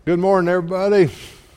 Good morning, everybody.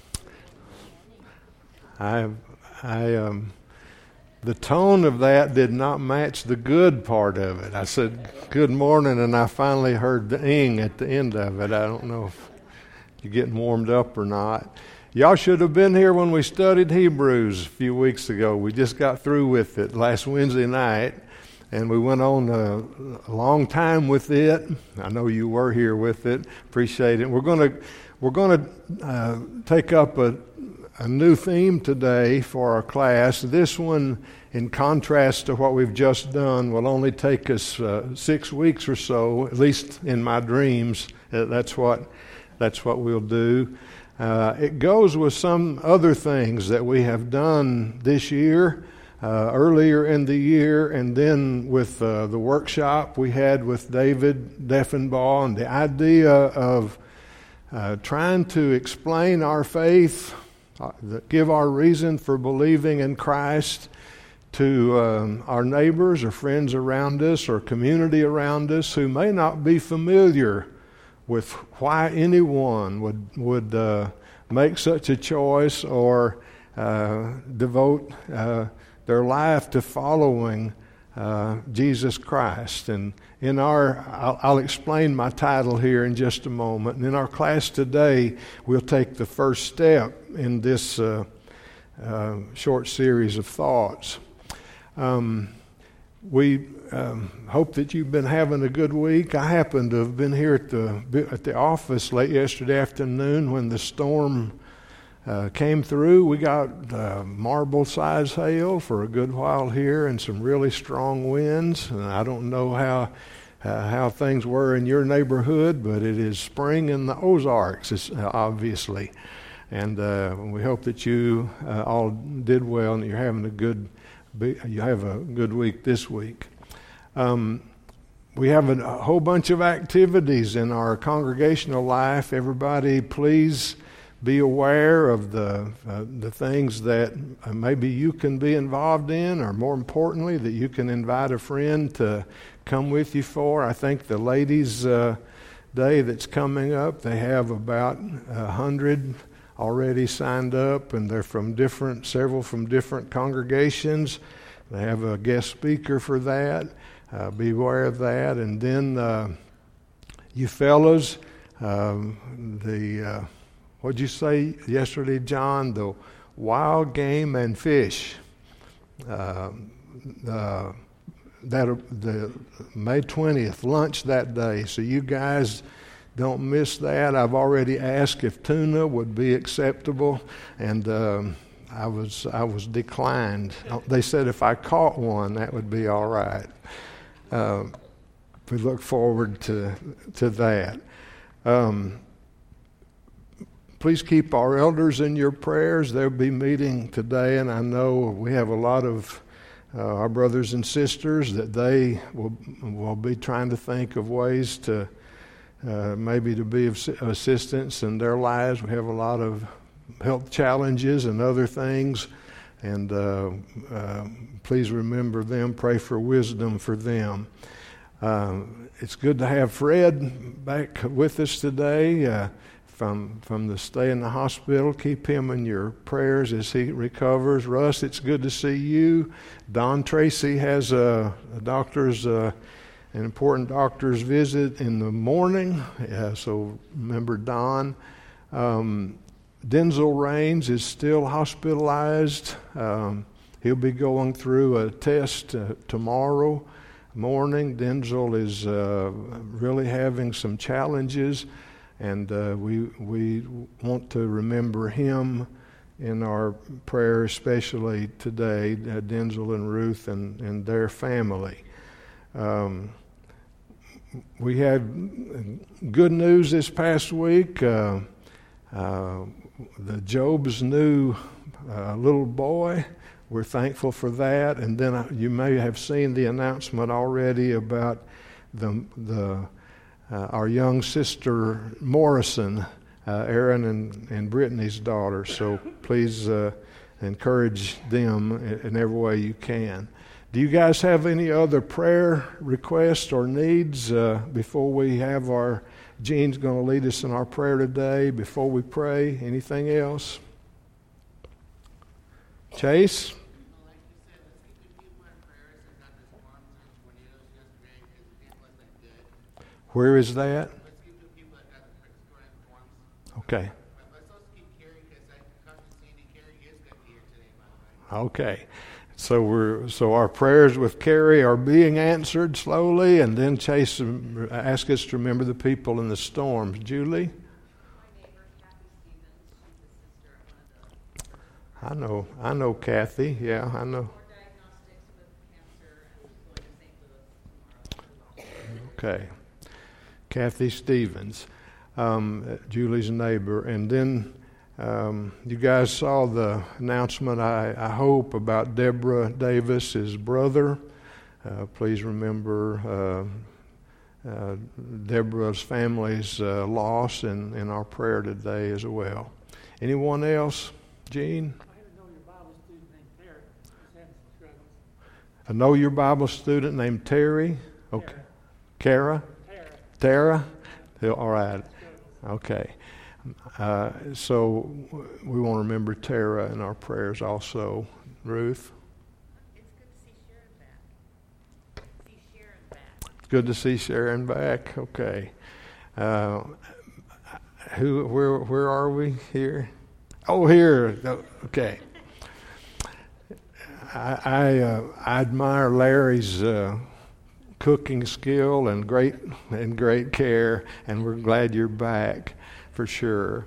The tone of that did not match the good part of it. I said, good morning, and I finally heard the ing at the end of it. I don't know if you're getting warmed up or not. Y'all should have been here when we studied Hebrews a few weeks ago. We just got through with it last Wednesday night, and we went on a long time with it. I know you were here with it. Appreciate it. We're going to take up a new theme today for our class. This one, in contrast to what we've just done, will only take us 6 weeks or so, at least in my dreams. That's what we'll do. It goes with some other things that we have done this year, earlier in the year, and then with the workshop we had with David Deffenbaugh, and the idea of trying to explain our faith, give our reason for believing in Christ to our neighbors or friends around us or community around us who may not be familiar with why anyone would make such a choice or devote their life to following Jesus Christ. And I'll explain my title here in just a moment. And in our class today, we'll take the first step in this short series of thoughts. We hope that you've been having a good week. I happened to have been here at the office late yesterday afternoon when the storm came through. We got marble-sized hail for a good while here and some really strong winds. And I don't know how things were in your neighborhood, but it is spring in the Ozarks, obviously. And we hope that you all did well and you're having you have a good week this week. We have a whole bunch of activities in our congregational life. Everybody, please be aware of the things that maybe you can be involved in, or more importantly, that you can invite a friend to come with you for. I think the ladies' day that's coming up, they have about 100 already signed up, and they're several from different congregations. They have a guest speaker for that. Be aware of that. And then you fellas, what'd you say yesterday, John? The wild game and fish. The May 20th, lunch that day. So you guys don't miss that. I've already asked if tuna would be acceptable, and I was declined. They said if I caught one, that would be all right. We look forward to that. Please keep our elders in your prayers. They'll be meeting today, and I know we have a lot of our brothers and sisters that they will be trying to think of ways to maybe to be of assistance in their lives. We have a lot of health challenges and other things, and please remember them. Pray for wisdom for them. It's good to have Fred back with us today from the stay in the hospital. Keep him in your prayers as he recovers. Russ, it's good to see you. Don Tracy has an important doctor's visit in the morning, so remember Don. Denzel Raines is still hospitalized. He'll be going through a test tomorrow morning. Denzel is really having some challenges, and we want to remember him in our prayer, especially today, Denzel and Ruth and their family. We had good news this past week. The Job's new little boy. We're thankful for that. And then you may have seen the announcement already about our young sister Morrison, Aaron and Brittany's daughter. So please encourage them in every way you can. Do you guys have any other prayer requests or needs before we have our Gene's going to lead us in our prayer today. Before we pray, anything else? Chase? Where is that? Okay. Okay. So our prayers with Carrie are being answered slowly, and then Chase asked us to remember the people in the storms. Julie? I know Kathy. Yeah, I know. Okay. Kathy Stevens, Julie's neighbor. And then you guys saw the announcement, I hope, about Deborah Davis, his brother. Please remember Deborah's family's loss in our prayer today as well. Anyone else? Gene? I know your Bible student named Terry. Okay. Kara? Tara? All right. Okay. So we want to remember Tara in our prayers also. Ruth? It's good to see Sharon back. Okay. Where are we here? Oh, here. Okay. I admire Larry's cooking skill and great care, and we're glad you're back for sure.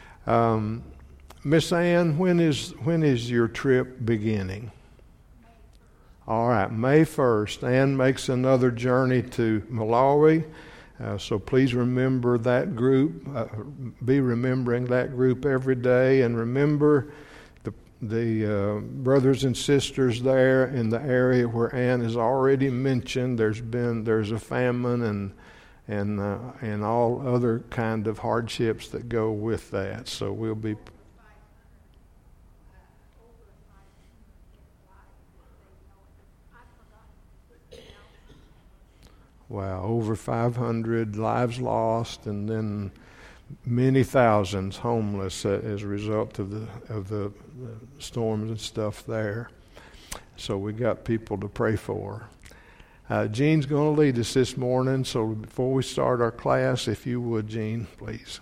Miss Ann, when is your trip beginning? All right, May 1st. Ann makes another journey to Malawi, so please remember that group. Be remembering that group every day, and remember the brothers and sisters there in the area where Ann has already mentioned. There's a famine and all other kind of hardships that go with that. So we'll be. Wow, over 500 lives lost, and then many thousands homeless as a result of the storms and stuff there. So we got people to pray for. Gene's going to lead us this morning. So before we start our class, if you would, Gene, please.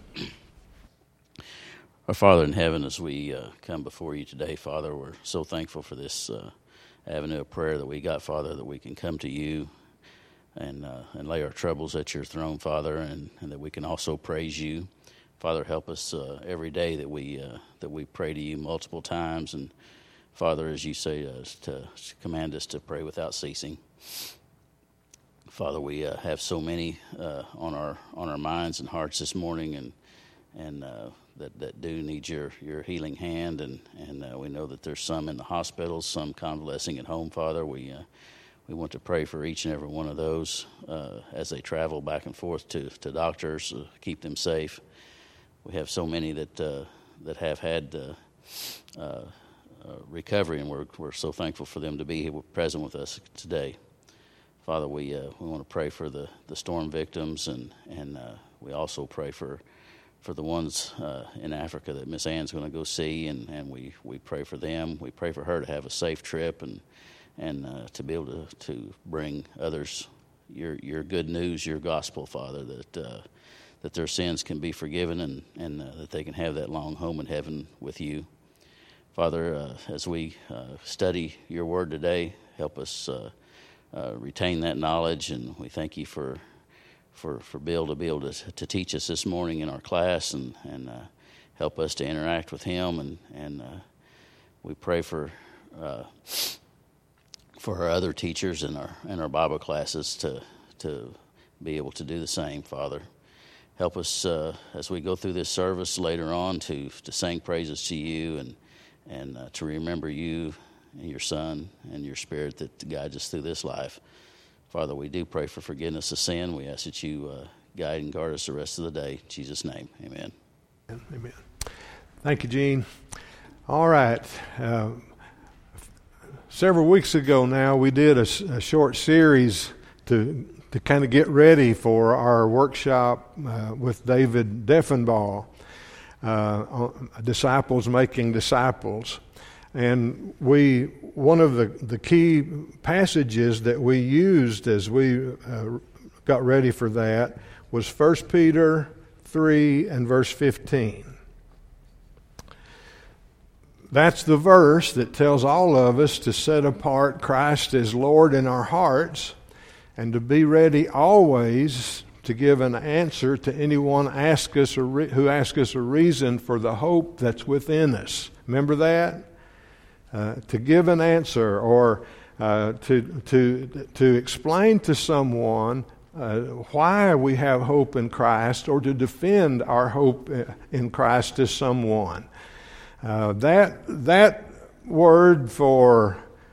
Our Father in heaven, as we come before you today, Father, we're so thankful for this avenue of prayer that we got, Father, that we can come to you and lay our troubles at your throne, Father, and that we can also praise you. Father, help us every day that we pray to you multiple times, and Father, as you say, to command us to pray without ceasing. Father, we have so many on our minds and hearts this morning, and that do need your healing hand, and we know that there's some in the hospitals, some convalescing at home. Father, we want to pray for each and every one of those as they travel back and forth to doctors, keep them safe. We have so many that have had recovery, and we're so thankful for them to be here present with us today. Father, we want to pray for the storm victims, and we also pray for the ones in Africa that Miss Ann's going to go see, and we pray for them. We pray for her to have a safe trip and to be able to bring others your good news, your gospel, Father, that their sins can be forgiven and that they can have that long home in heaven with you. Father, as we study your word today, help us retain that knowledge, and we thank you for Bill to be able to teach us this morning in our class and help us to interact with him, and we pray for our other teachers in our Bible classes to be able to do the same, Father. Help us as we go through this service later on to sing praises to you and to remember you and your Son and your Spirit that guides us through this life. Father, we do pray for forgiveness of sin. We ask that you guide and guard us the rest of the day. In Jesus' name, amen. Amen. Thank you, Gene. All right. Several weeks ago now, we did a short series to to kind of get ready for our workshop with David Deffenbaugh, Disciples Making Disciples. And one of the key passages that we used as we got ready for that was 1 Peter 3 and verse 15. That's the verse that tells all of us to set apart Christ as Lord in our hearts and to be ready always to give an answer to anyone who asks us a reason for the hope that's within us. Remember that? To give an answer or to explain to someone why we have hope in Christ, or to defend our hope in Christ to someone. That word for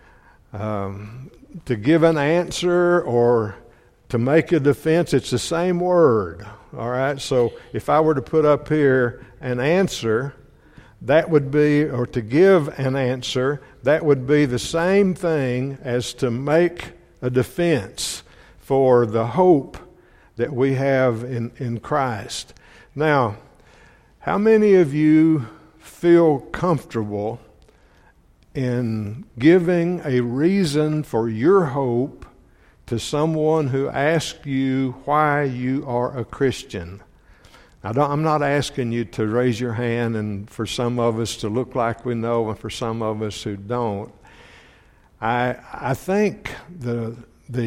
to give an answer or to make a defense, it's the same word. All right. So if I were to put up here an answer, that would be, or to give an answer, that would be the same thing as to make a defense for the hope that we have in Christ. Now, how many of you feel comfortable in giving a reason for your hope to someone who asks you why you are a Christian? I'm not asking you to raise your hand and for some of us to look like we know and for some of us who don't. I think the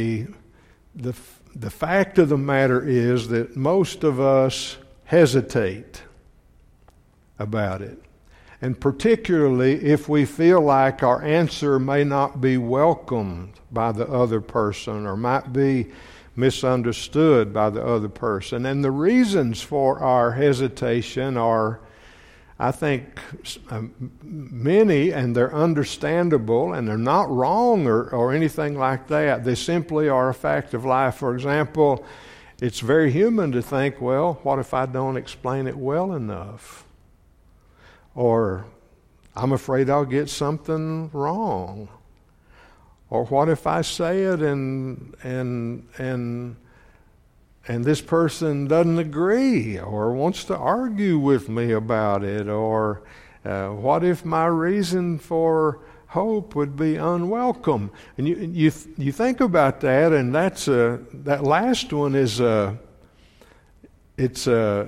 fact of the matter is that most of us hesitate about it. And particularly if we feel like our answer may not be welcomed by the other person or might be misunderstood by the other person. And the reasons for our hesitation are, I think, many, and they're understandable, and they're not wrong or anything like that. They simply are a fact of life. For example, it's very human to think, well, what if I don't explain it well enough? Or I'm afraid I'll get something wrong. Or what if I say it and this person doesn't agree or wants to argue with me about it? Or what if my reason for hope would be unwelcome? And you think about that, and that last one is it's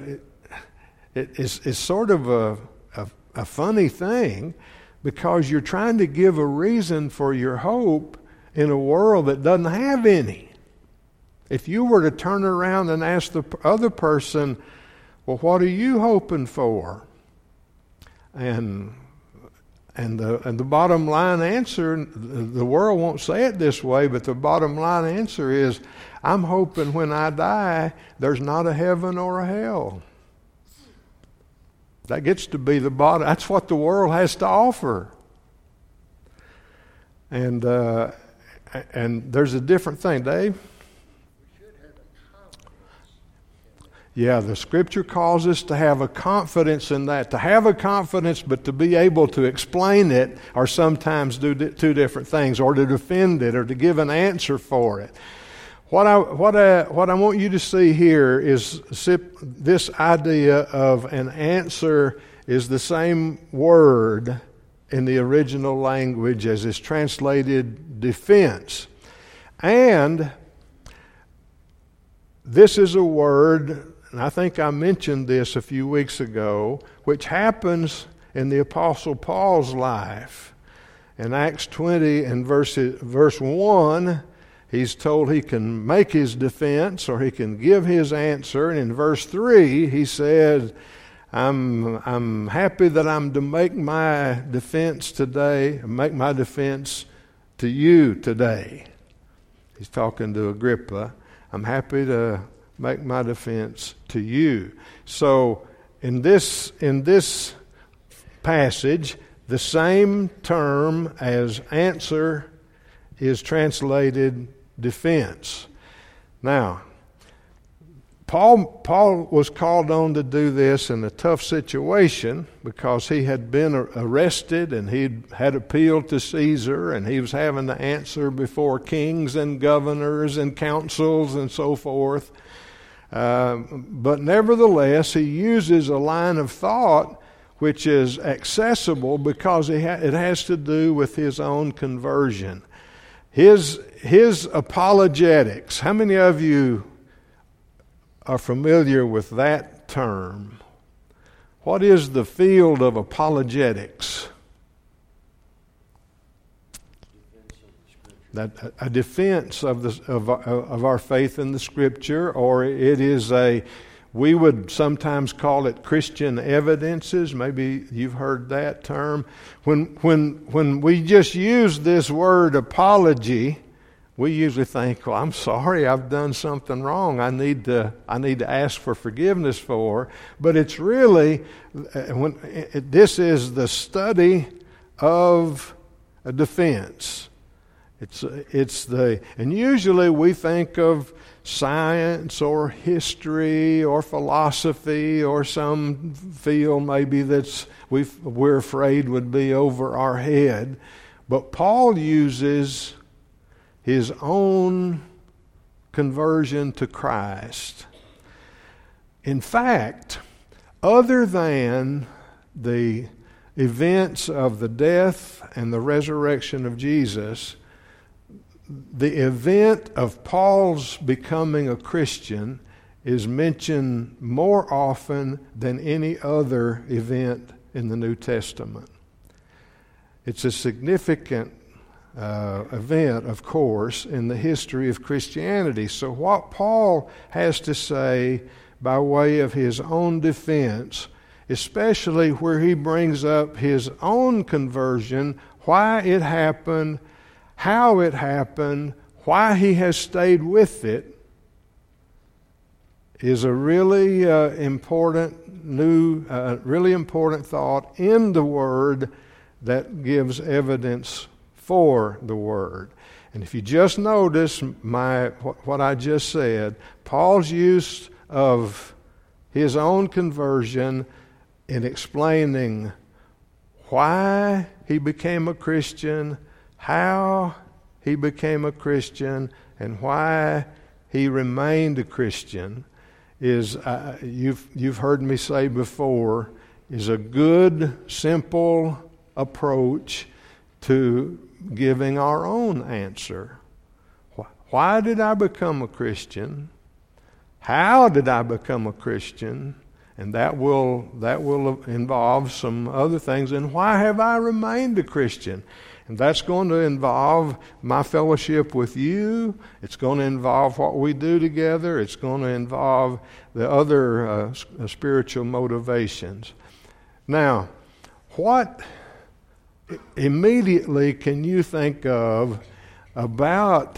sort of a funny thing, because you're trying to give a reason for your hope in a world that doesn't have any. If you were to turn around and ask the other person, well, what are you hoping for? And the bottom line answer, the world won't say it this way, but the bottom line answer is, I'm hoping when I die, there's not a heaven or a hell. That gets to be the bottom. That's what the world has to offer. And there's a different thing, Dave. Yeah, the Scripture calls us to have a confidence in that. To have a confidence, but to be able to explain it, or sometimes do two different things, or to defend it, or to give an answer for it. What I want you to see here is this idea of an answer is the same word in the original language as is translated defense. And this is a word, and I think I mentioned this a few weeks ago, which happens in the Apostle Paul's life. In Acts 20 and verse 1, he's told he can make his defense or he can give his answer. And in verse 3, he said, I'm happy that I'm to make my defense today, make my defense to you today. He's talking to Agrippa. I'm happy to make my defense to you. So in this passage, the same term as answer is translated defense. Now, Paul was called on to do this in a tough situation because he had been arrested and he had appealed to Caesar, and he was having to answer before kings and governors and councils and so forth. But nevertheless, he uses a line of thought which is accessible because it has to do with his own conversion. His apologetics. How many of you are familiar with that term? What is the field of apologetics? That a defense of our faith in the Scripture, or it is we would sometimes call it Christian evidences. Maybe you've heard that term. When we just use this word apology, we usually think, well, I'm sorry, I've done something wrong. I need to ask for forgiveness for. But it's really, this is the study of a defense. And usually we think of science or history or philosophy or some field maybe we're afraid would be over our head. But Paul uses his own conversion to Christ. In fact, other than the events of the death and the resurrection of Jesus, the event of Paul's becoming a Christian is mentioned more often than any other event in the New Testament. It's a significant event, of course, in the history of Christianity. So what Paul has to say by way of his own defense, especially where he brings up his own conversion, why it happened, how it happened, why he has stayed with it, is a really important thought in the Word that gives evidence for the Word. And if you just notice what I just said, Paul's use of his own conversion in explaining why he became a Christian, how he became a Christian, and why he remained a Christian is, you've heard me say before, is a good, simple approach to giving our own answer. Why did I become a Christian? How did I become a Christian? And that will involve some other things. And why have I remained a Christian? And that's going to involve my fellowship with you. It's going to involve what we do together. It's going to involve the other spiritual motivations. Now, what immediately can you think of about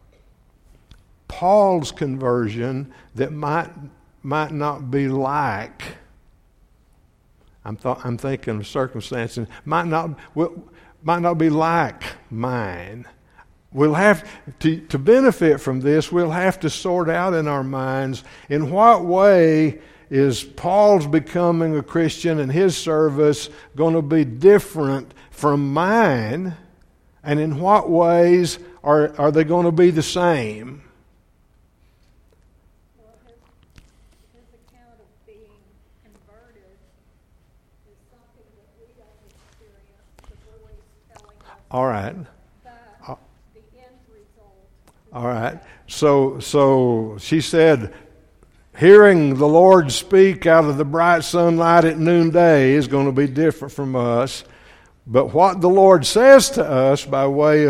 Paul's conversion that might not be like? I'm thinking of circumstances might not be like mine. We'll have to benefit from this. We'll have to sort out in our minds in what way is Paul's becoming a Christian and his service going to be different from mine, and in what ways are they going to be the same? Well, his account of being converted is something that we don't experience. The boy is telling us All right. the end result. All right. So she said, hearing the Lord speak out of the bright sunlight at noonday is going to be different from us. But what the Lord says to us by way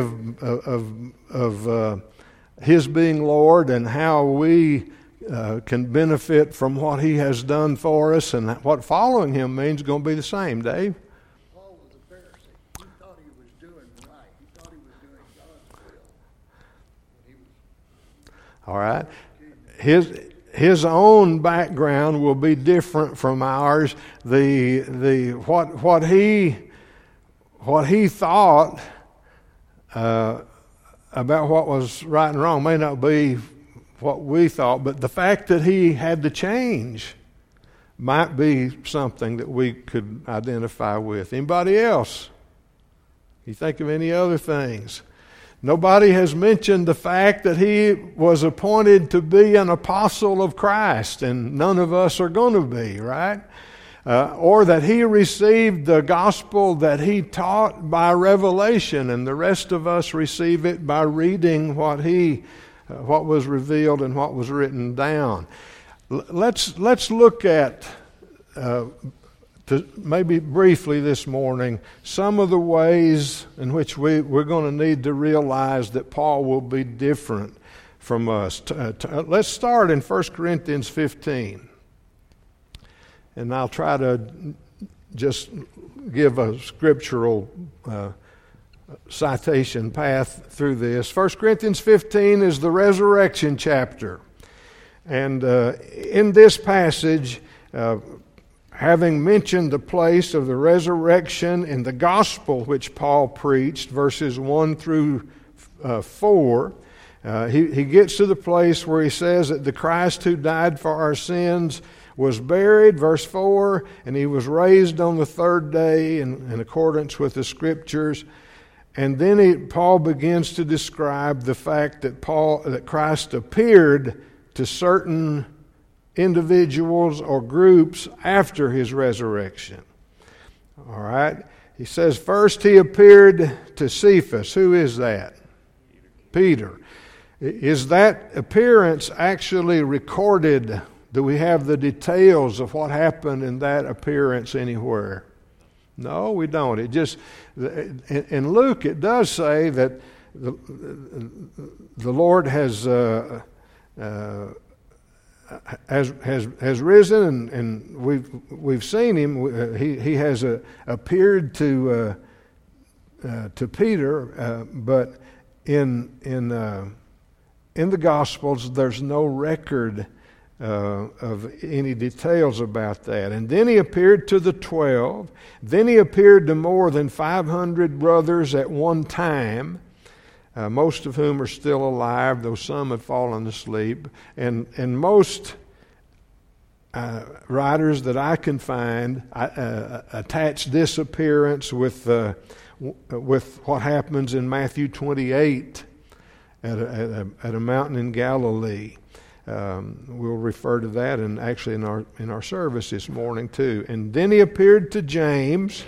of His being Lord and how we can benefit from what He has done for us and what following Him means is going to be the same, Dave. Paul was a Pharisee. He thought he was doing right. He thought he was doing God's will. All right. His own background will be different from ours. What he thought about what was right and wrong may not be what we thought, but the fact that he had to change might be something that we could identify with. Anybody else? You think of any other things? Nobody has mentioned the fact that he was appointed to be an apostle of Christ, and none of us are going to be, right? Or that he received the gospel that he taught by revelation, and the rest of us receive it by reading what was revealed and what was written down. Let's look at, maybe briefly this morning, some of the ways in which we're going to need to realize that Paul will be different from us. Let's start in 1 Corinthians 15. And I'll try to just give a scriptural citation path through this. 1 Corinthians 15 is the resurrection chapter. And in this passage, having mentioned the place of the resurrection in the gospel which Paul preached, verses 1 through 4, he gets to the place where he says that the Christ who died for our sins was buried, verse 4, and he was raised on the third day in accordance with the Scriptures. And then Paul begins to describe the fact that Christ appeared to certain individuals or groups after his resurrection. All right? He says, first he appeared to Cephas. Who is that? Peter. Is that appearance actually recorded? Do we have the details of what happened in that appearance anywhere? No, we don't. It just, in Luke, it does say that the Lord has risen, and we've seen him. He has appeared to Peter, but in the Gospels, there's no record of any details about that. And then he appeared to the 12. Then he appeared to more than 500 brothers at one time, most of whom are still alive, though some have fallen asleep. And most writers that I can find attach this appearance with what happens in Matthew 28 at a mountain in Galilee. We'll refer to that, and actually in our service this morning too. And then he appeared to James.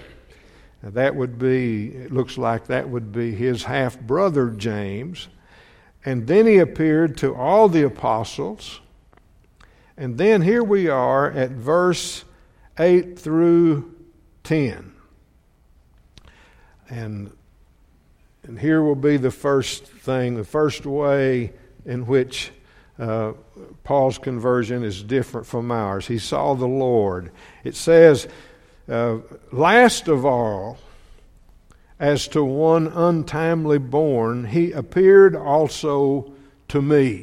It looks like that would be his half brother James. And then he appeared to all the apostles. And then here we are at verse 8 through 10. And here will be the first thing, the first way in which Paul's conversion is different from ours. He saw the Lord. It says, last of all, as to one untimely born, he appeared also to me.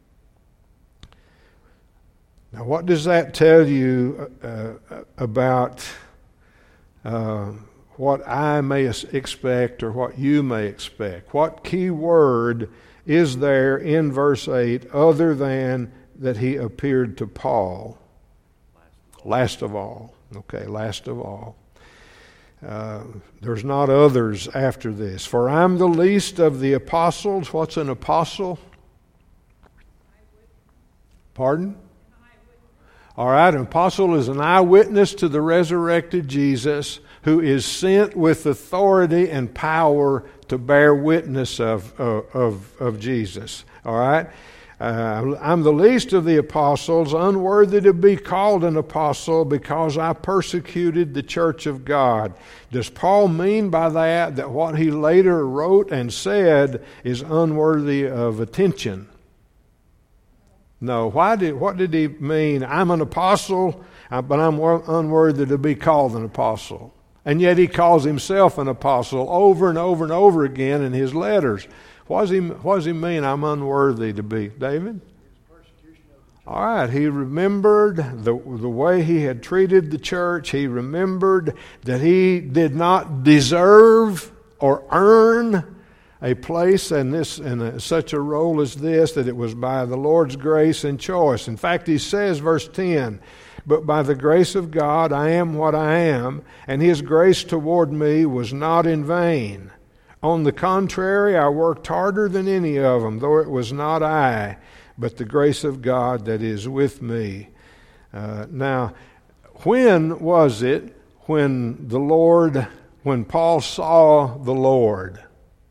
Now, what does that tell you about what I may expect or what you may expect? What key word is there in verse 8 other than that he appeared to Paul? Last of all. Okay, last of all. There's not others after this. For I'm the least of the apostles. What's an apostle? Pardon? All right, an apostle is an eyewitness to the resurrected Jesus who is sent with authority and power to bear witness of Jesus. All right? I'm the least of the apostles, unworthy to be called an apostle because I persecuted the church of God. Does Paul mean by that what he later wrote and said is unworthy of attention? No. What did he mean? I'm an apostle, but I'm unworthy to be called an apostle. And yet he calls himself an apostle over and over and over again in his letters. What does he mean, I'm unworthy to be? David? All right, he remembered the way he had treated the church. He remembered that he did not deserve or earn a place in such a role as this, that it was by the Lord's grace and choice. In fact, he says, verse 10, "But by the grace of God I am what I am, and his grace toward me was not in vain. On the contrary, I worked harder than any of them, though it was not I, but the grace of God that is with me." Now, when was it when Paul saw the Lord?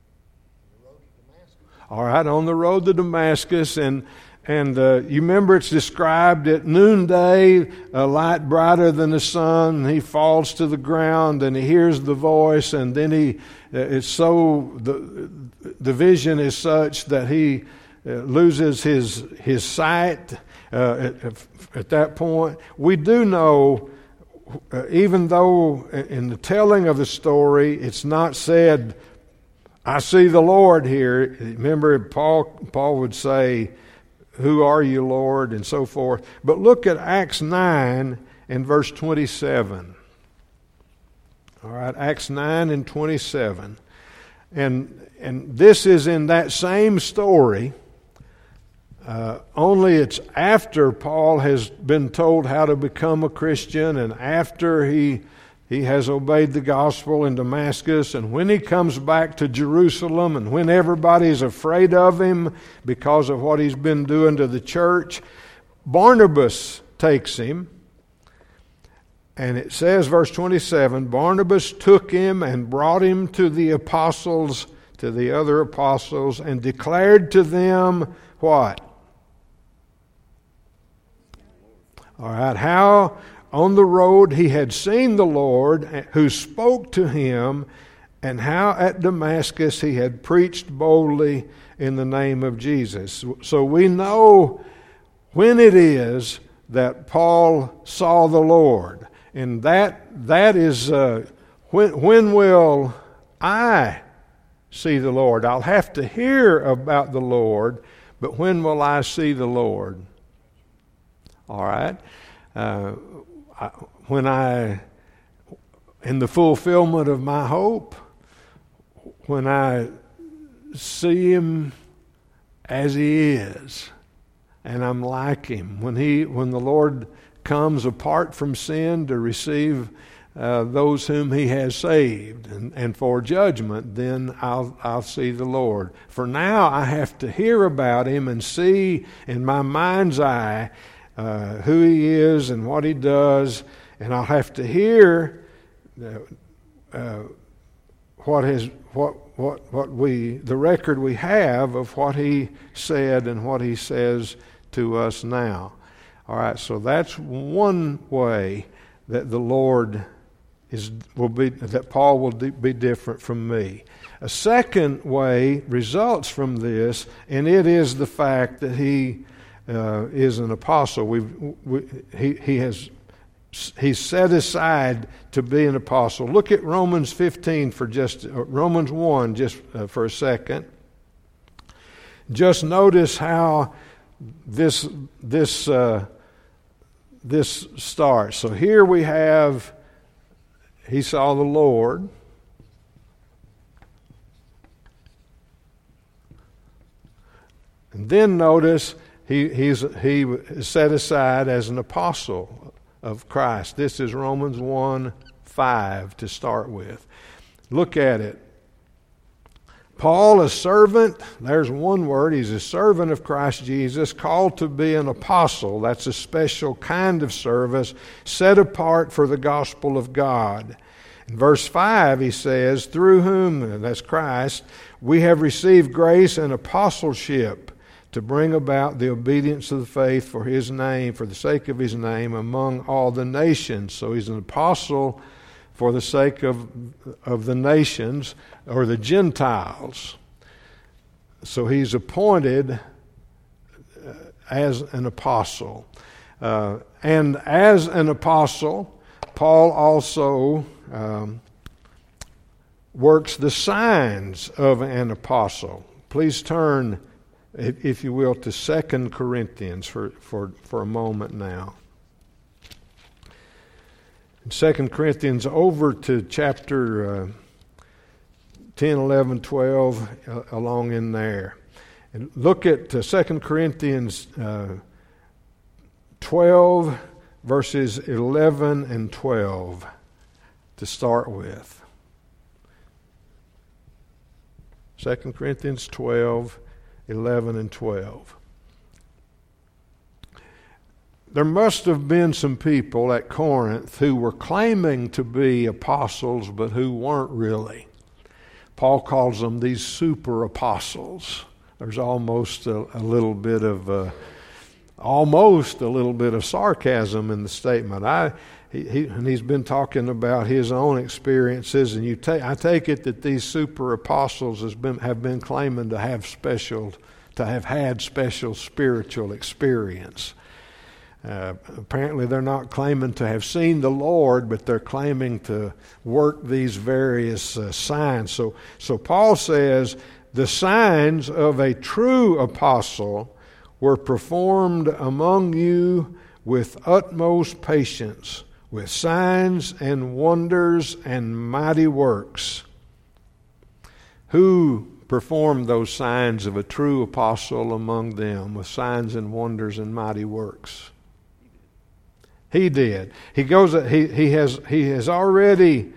All right, on the road to Damascus, and you remember it's described at noonday, a light brighter than the sun. He falls to the ground and he hears the voice, and then the vision is such that he loses his sight at that point. We do know, even though in the telling of the story it's not said, "I see the Lord" here. Remember, Paul would say, "Who are you, Lord?" and so forth. But look at Acts 9 and verse 27. All right, Acts 9 and 27. And this is in that same story, only it's after Paul has been told how to become a Christian, and after he has obeyed the gospel in Damascus, and when he comes back to Jerusalem, and when everybody's afraid of him because of what he's been doing to the church, Barnabas takes him. And it says, verse 27, "Barnabas took him and brought him to the apostles, to the other apostles, and declared to them" what? All right, how on the road he had seen the Lord who spoke to him, and how at Damascus he had preached boldly in the name of Jesus. So we know when it is that Paul saw the Lord. And that is, when will I see the Lord? I'll have to hear about the Lord, but when will I see the Lord? All right. When in the fulfillment of my hope, when I see him as he is, and I'm like him, when the Lord comes apart from sin to receive those whom he has saved and for judgment, then I'll see the Lord. For now I have to hear about him and see in my mind's eye who he is and what he does, and I'll have to hear the record we have of what he said and what he says to us now. All right, so that's one way that the Lord that Paul will be different from me. A second way results from this, and it is the fact that he is an apostle. He's set aside to be an apostle. Look at Romans 15 Romans 1 for a second. Just notice how this starts. So here we have, he saw the Lord. And then notice he is set aside as an apostle of Christ. This is Romans 1:5 to start with. Look at it. Paul, a servant, there's one word, he's a servant of Christ Jesus, called to be an apostle. That's a special kind of service set apart for the gospel of God. In verse 5 he says, "Through whom," that's Christ, "we have received grace and apostleship to bring about the obedience of the faith for his name, for the sake of his name, among all the nations." So he's an apostle for the sake of the nations, or the Gentiles. So he's appointed as an apostle. And as an apostle, Paul also works the signs of an apostle. Please turn, if you will, to 2 Corinthians for a moment now. In 2 Corinthians, over to chapter 10, 11, 12, along in there. And look at 2 Corinthians 12, verses 11 and 12 to start with. 2 Corinthians 12, 11 and 12. There must have been some people at Corinth who were claiming to be apostles, but who weren't really. Paul calls them these super apostles. There's almost a little bit of sarcasm in the statement. He's been talking about his own experiences, and I take it that these super apostles have been claiming to have had special spiritual experience. Apparently they're not claiming to have seen the Lord, but they're claiming to work these various signs. So Paul says the signs of a true apostle were performed among you with utmost patience, with signs and wonders and mighty works. Who performed those signs of a true apostle among them with signs and wonders and mighty works? He did. He goes. He has already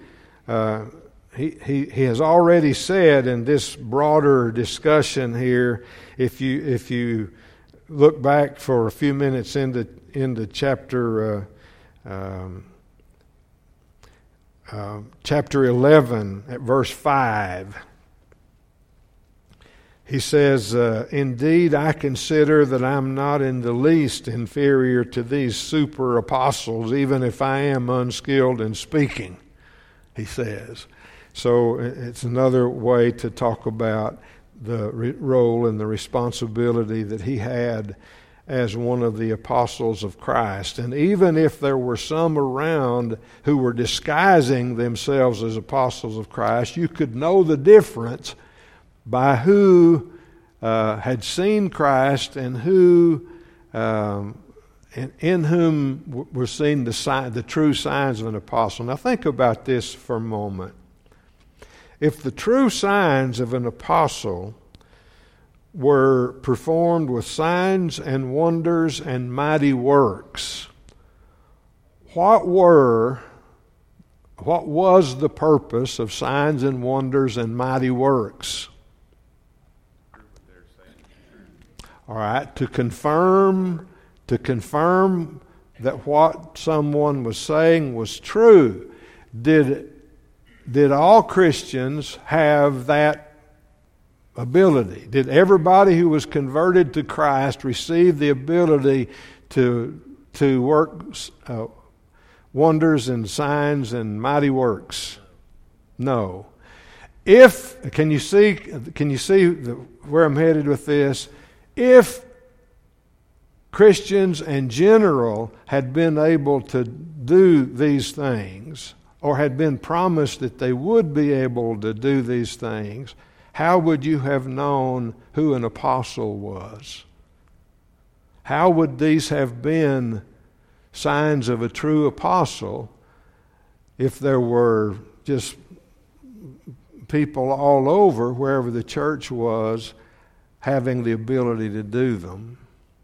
said in this broader discussion here. If you look back for a few minutes into chapter 11 at verse 5. He says, indeed, I consider that I'm not in the least inferior to these super apostles, even if I am unskilled in speaking, he says. So it's another way to talk about the role and the responsibility that he had as one of the apostles of Christ. And even if there were some around who were disguising themselves as apostles of Christ, you could know the difference by who had seen Christ and who in whom were seen the true signs of an apostle. Now think about this for a moment. If the true signs of an apostle were performed with signs and wonders and mighty works, what was the purpose of signs and wonders and mighty works? All right, to confirm that what someone was saying was true. Did all Christians have that ability? Did everybody who was converted to Christ receive the ability to work wonders and signs and mighty works? No. Can you see where I'm headed with this? If Christians in general had been able to do these things, or had been promised that they would be able to do these things, how would you have known who an apostle was? How would these have been signs of a true apostle if there were just people all over, wherever the church was, having the ability to do them?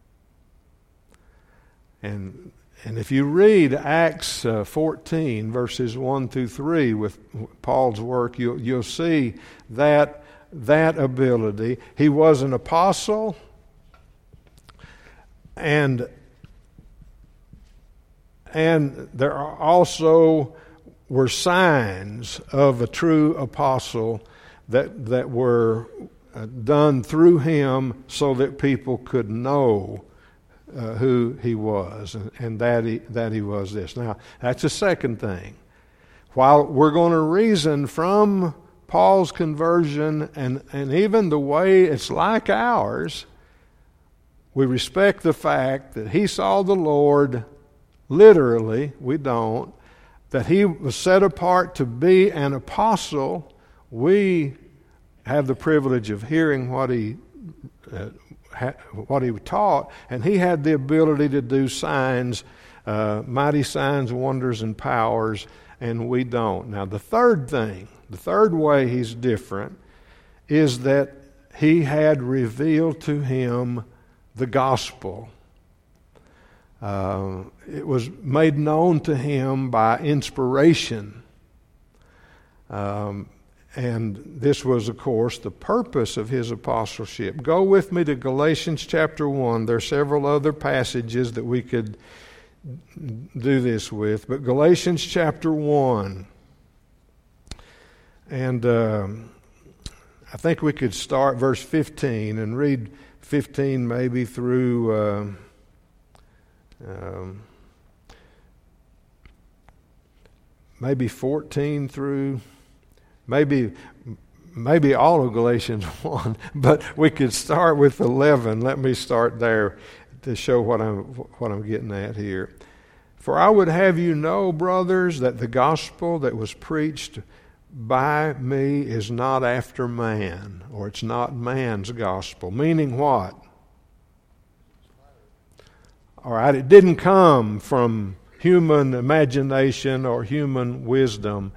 And if you read Acts 14, verses 1 through 3 with Paul's work, you'll see that ability. He was an apostle, and there also were signs of a true apostle that were done through him so that people could know who he was, and that he was this. Now, that's the second thing. While we're going to reason from Paul's conversion and even the way it's like ours, we respect the fact that he saw the Lord literally. We don't. That he was set apart to be an apostle. We have the privilege of hearing what he taught, and he had the ability to do signs, mighty signs, wonders, and powers, and we don't. Now, the third way he's different is that he had revealed to him the gospel. It was made known to him by inspiration. And this was, of course, the purpose of his apostleship. Go with me to Galatians chapter 1. There are several other passages that we could do this with, but Galatians chapter 1. And I think we could start verse 15 and read 15 maybe through maybe 14 through maybe all of Galatians 1, but we could start with 11. Let me start there to show what I'm getting at here. For I would have you know, brothers, that the gospel that was preached by me is not after man, or it's not man's gospel. Meaning what? All right, it didn't come from human imagination or human wisdom.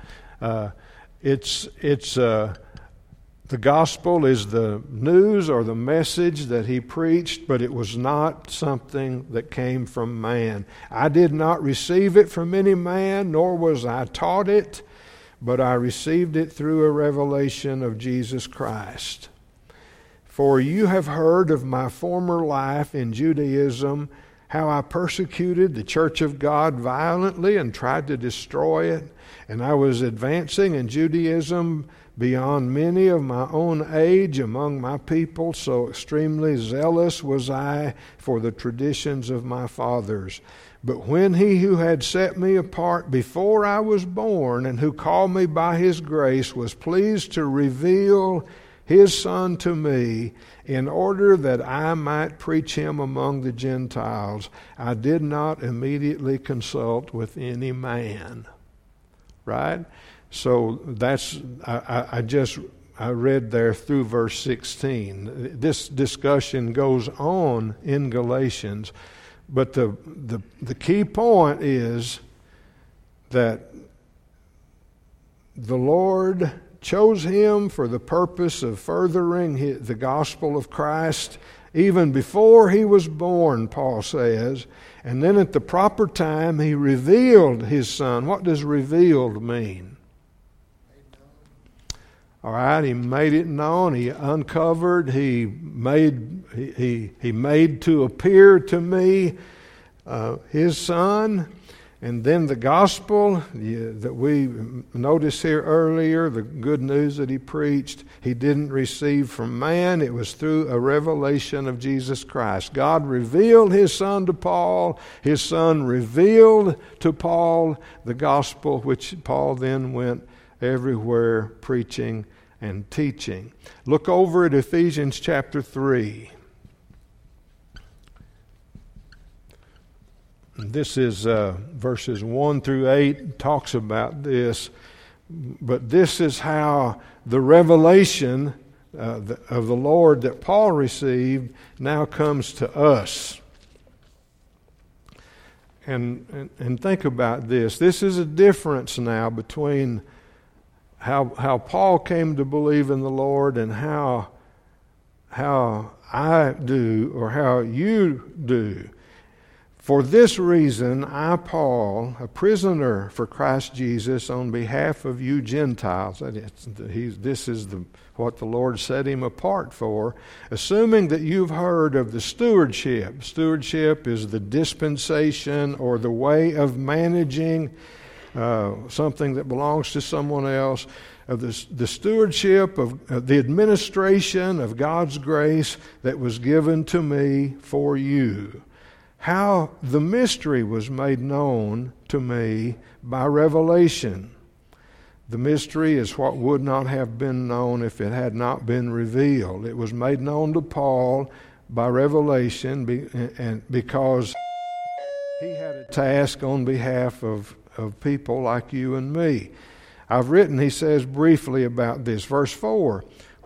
The gospel is the news or the message that he preached, but it was not something that came from man. I did not receive it from any man, nor was I taught it, but I received it through a revelation of Jesus Christ. For you have heard of my former life in Judaism, how I persecuted the church of God violently and tried to destroy it, and I was advancing in Judaism beyond many of my own age among my people, so extremely zealous was I for the traditions of my fathers. But when he who had set me apart before I was born, and who called me by his grace, was pleased to reveal his Son to me, in order that I might preach him among the Gentiles, I did not immediately consult with any man. Right? So that's, I read there through verse 16. This discussion goes on in Galatians, but the key point is that the Lord chose him for the purpose of furthering the gospel of Christ even before he was born, Paul says. And then at the proper time, he revealed his Son. What does revealed mean? All right, he made it known. He uncovered. He made to appear to me his Son. And then the gospel that we noticed here earlier, the good news that he preached, he didn't receive from man. It was through a revelation of Jesus Christ. God revealed his Son to Paul. His Son revealed to Paul the gospel, which Paul then went everywhere preaching and teaching. Look over at Ephesians chapter 3. This is verses 1 through 8, talks about this. But this is how the revelation of the Lord that Paul received now comes to us. And think about this. This is a difference now between how Paul came to believe in the Lord and how I do or how you do. For this reason, I, Paul, a prisoner for Christ Jesus, on behalf of you Gentiles, this is what the Lord set him apart for, assuming that you've heard of the stewardship. Stewardship is the dispensation or the way of managing something that belongs to someone else, of the stewardship of the administration of God's grace that was given to me for you. How the mystery was made known to me by revelation. The mystery is what would not have been known if it had not been revealed. It was made known to Paul by revelation because he had a task on behalf of people like you and me. I've written, he says briefly about this. Verse 4,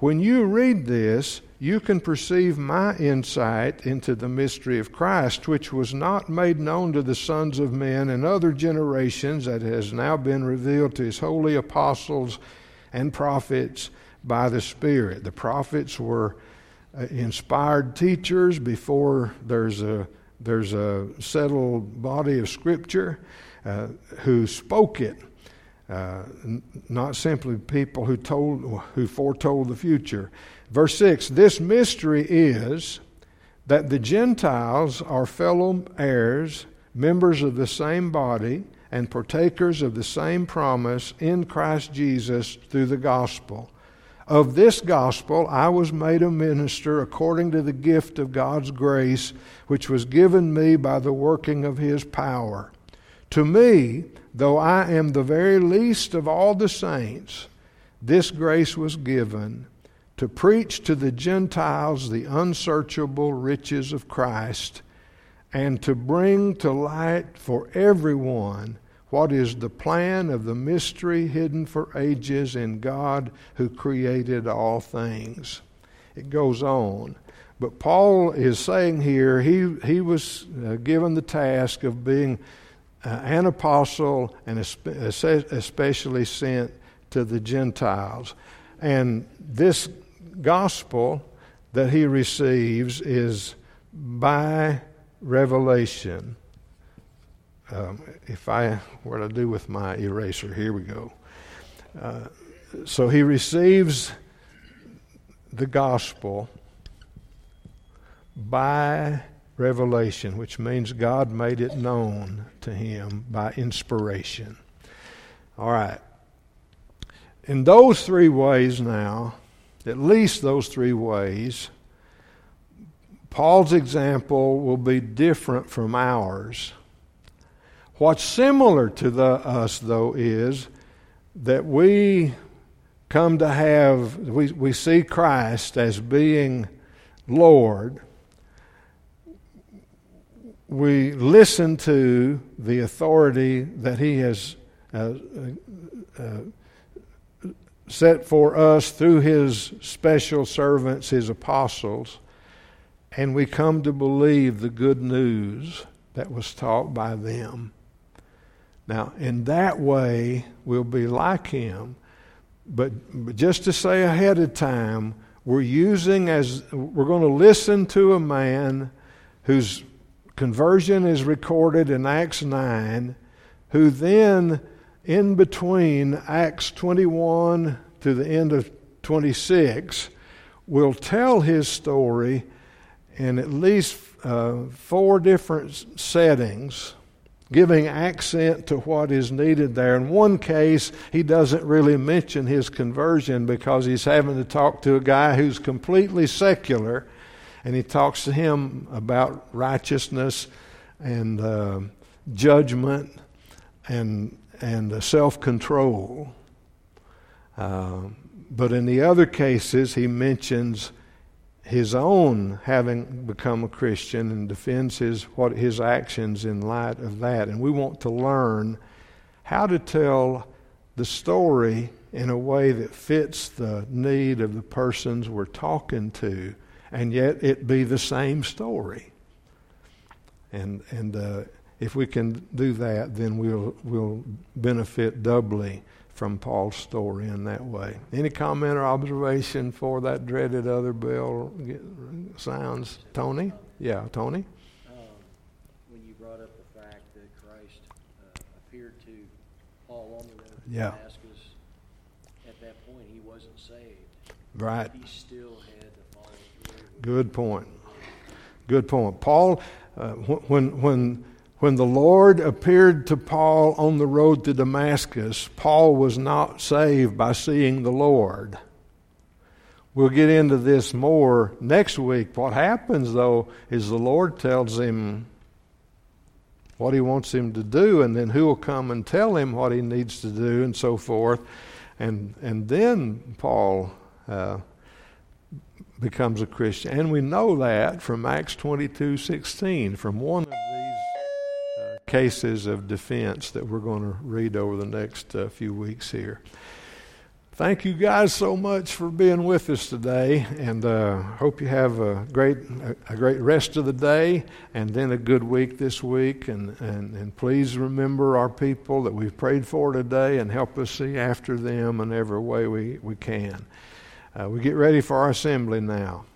When you read this, you can perceive my insight into the mystery of Christ, which was not made known to the sons of men in other generations, that has now been revealed to his holy apostles and prophets by the Spirit. The prophets were inspired teachers before there's a settled body of Scripture who spoke it. Not simply people who foretold the future. Verse 6, this mystery is that the Gentiles are fellow heirs, members of the same body, and partakers of the same promise in Christ Jesus through the gospel. Of this gospel I was made a minister according to the gift of God's grace, which was given me by the working of his power. To me, though I am the very least of all the saints, this grace was given to preach to the Gentiles the unsearchable riches of Christ, and to bring to light for everyone what is the plan of the mystery hidden for ages in God who created all things. It goes on. But Paul is saying here he was given the task of being an apostle, and especially sent to the Gentiles. And this gospel that he receives is by revelation. What do I do with my eraser? Here we go. So he receives the gospel by revelation, which means God made it known to him by inspiration. All right. In those three ways now, at least those three ways, Paul's example will be different from ours. What's similar to us, though, is that we come to have, we see Christ as being Lord. We listen to the authority that he has set for us through his special servants, his apostles, and we come to believe the good news that was taught by them. Now, in that way, we'll be like him, but just to say ahead of time, we're going to listen to a man whose conversion is recorded in Acts 9, who then, in between Acts 21 to the end of 26, will tell his story in at least 4 different settings, giving accent to what is needed there. In one case, he doesn't really mention his conversion because he's having to talk to a guy who's completely secular, and he talks to him about righteousness and judgment and self-control. But in the other cases, he mentions his own having become a Christian and defends his actions in light of that. And we want to learn how to tell the story in a way that fits the need of the persons we're talking to, and yet it be the same story. And if we can do that, then we'll benefit doubly from Paul's story in that way. Any comment or observation for that dreaded other bell sounds? Tony? Yeah, Tony? When you brought up the fact that Christ appeared to Paul on the road to Yeah. Damascus, at that point he wasn't saved. Right. He still had to follow through. Good point. Good point. Paul, when the Lord appeared to Paul on the road to Damascus, Paul was not saved by seeing the Lord. We'll get into this more next week. What happens, though, is the Lord tells him what he wants him to do, and then who will come and tell him what he needs to do, and so forth. And then Paul becomes a Christian. And we know that from Acts 22:16, from one of these cases of defense that we're going to read over the next few weeks here. thank you guys so much for being with us today, and hope you have a great rest of the day, and then a good week this week. And please remember our people that we've prayed for today, and help us see after them in every way we can. We get ready for our assembly now.